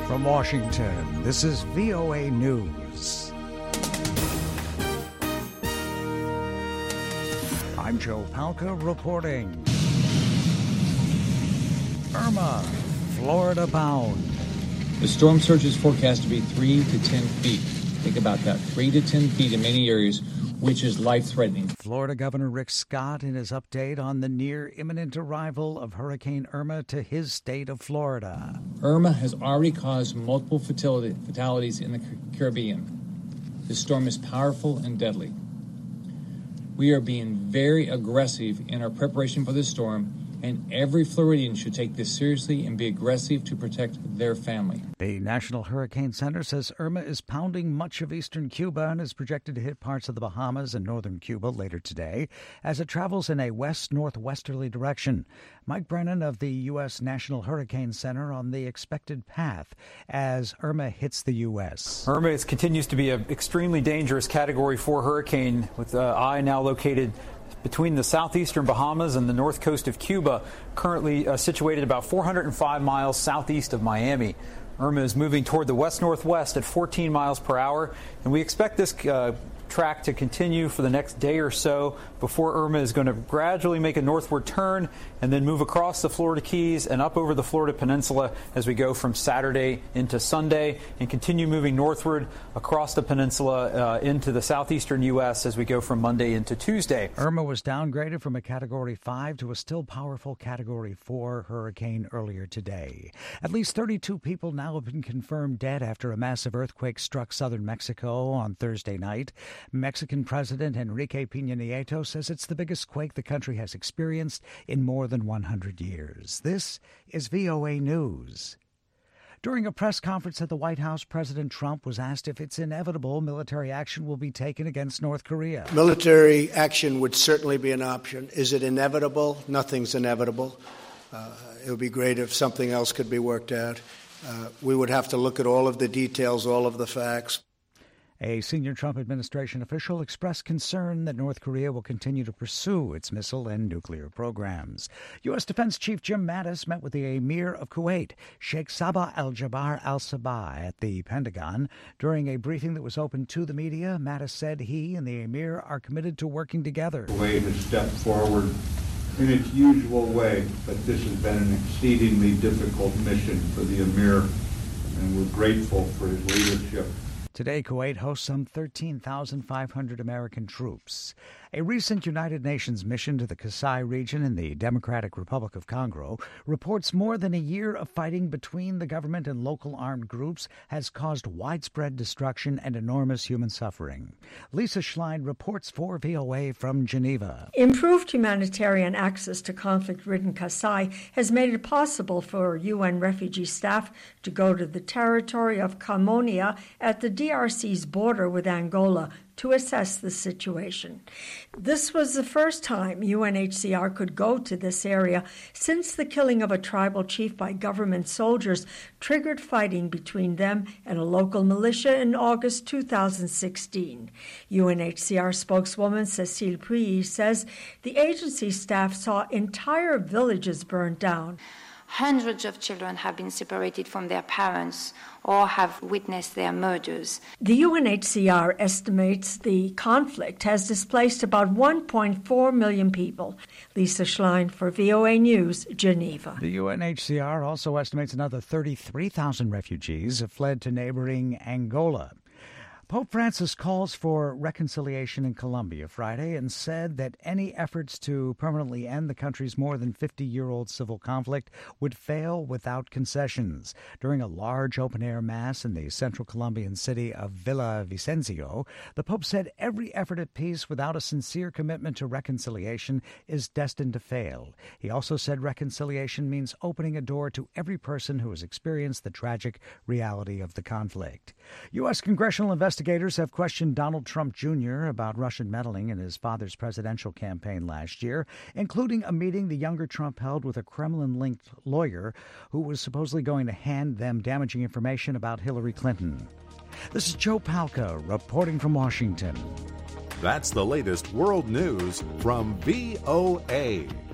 From Washington, this is VOA News. I'm Joe Palca reporting. Irma, Florida bound. The storm surge is forecast to be 3 to 10 feet. Think about that, 3 to 10 feet in many areas, which is life-threatening. Florida Governor Rick Scott in his update on the near imminent arrival of Hurricane Irma to his state of Florida. Irma has already caused multiple fatalities in the Caribbean. The storm is powerful and deadly. We are being very aggressive in our preparation for this storm, and every Floridian should take this seriously and be aggressive to protect their family. The National Hurricane Center says Irma is pounding much of eastern Cuba and is projected to hit parts of the Bahamas and northern Cuba later today as it travels in a west-northwesterly direction. Mike Brennan of the U.S. National Hurricane Center on the expected path as Irma hits the U.S. Irma continues to be an extremely dangerous Category 4 hurricane, with the eye now located between the southeastern Bahamas and the north coast of Cuba, currently situated about 405 miles southeast of Miami. Irma is moving toward the west-northwest at 14 miles per hour, and we expect this track to continue for the next day or so before Irma is going to gradually make a northward turn and then move across the Florida Keys and up over the Florida Peninsula as we go from Saturday into Sunday, and continue moving northward across the peninsula into the southeastern U.S. as we go from Monday into Tuesday. Irma was downgraded from a Category 5 to a still powerful Category 4 hurricane earlier today. At least 32 people now have been confirmed dead after a massive earthquake struck southern Mexico on Thursday night. Mexican President Enrique Peña Nieto says it's the biggest quake the country has experienced in more than 100 years. This is VOA News. During a press conference at the White House, President Trump was asked if it's inevitable military action will be taken against North Korea. Military action would certainly be an option. Is it inevitable? Nothing's inevitable. It would be great if something else could be worked out. We would have to look at all of the details, all of the facts. A senior Trump administration official expressed concern that North Korea will continue to pursue its missile and nuclear programs. U.S. Defense Chief Jim Mattis met with the Emir of Kuwait, Sheikh Sabah al-Jaber al-Sabah, at the Pentagon. During a briefing that was open to the media, Mattis said he and the Emir are committed to working together. Kuwait has stepped forward in its usual way, but this has been an exceedingly difficult mission for the Emir, and we're grateful for his leadership. Today, Kuwait hosts some 13,500 American troops. A recent United Nations mission to the Kasai region in the Democratic Republic of Congo reports more than a year of fighting between the government and local armed groups has caused widespread destruction and enormous human suffering. Lisa Schlein reports for VOA from Geneva. Improved humanitarian access to conflict-ridden Kasai has made it possible for UN refugee staff to go to the territory of Kamonia at the DRC's border with Angola to assess the situation. This was the first time UNHCR could go to this area since the killing of a tribal chief by government soldiers triggered fighting between them and a local militia in August 2016. UNHCR spokeswoman Cécile Puyi says the agency staff saw entire villages burned down. Hundreds of children have been separated from their parents or have witnessed their murders. The UNHCR estimates the conflict has displaced about 1.4 million people. Lisa Schlein for VOA News, Geneva. The UNHCR also estimates another 33,000 refugees have fled to neighboring Angola. Pope Francis calls for reconciliation in Colombia Friday and said that any efforts to permanently end the country's more than 50-year-old civil conflict would fail without concessions. During a large open-air mass in the central Colombian city of Villavicencio, the Pope said every effort at peace without a sincere commitment to reconciliation is destined to fail. He also said reconciliation means opening a door to every person who has experienced the tragic reality of the conflict. U.S. congressional investigators have questioned Donald Trump Jr. about Russian meddling in his father's presidential campaign last year, including a meeting the younger Trump held with a Kremlin-linked lawyer who was supposedly going to hand them damaging information about Hillary Clinton. This is Joe Palca reporting from Washington. That's the latest world news from VOA.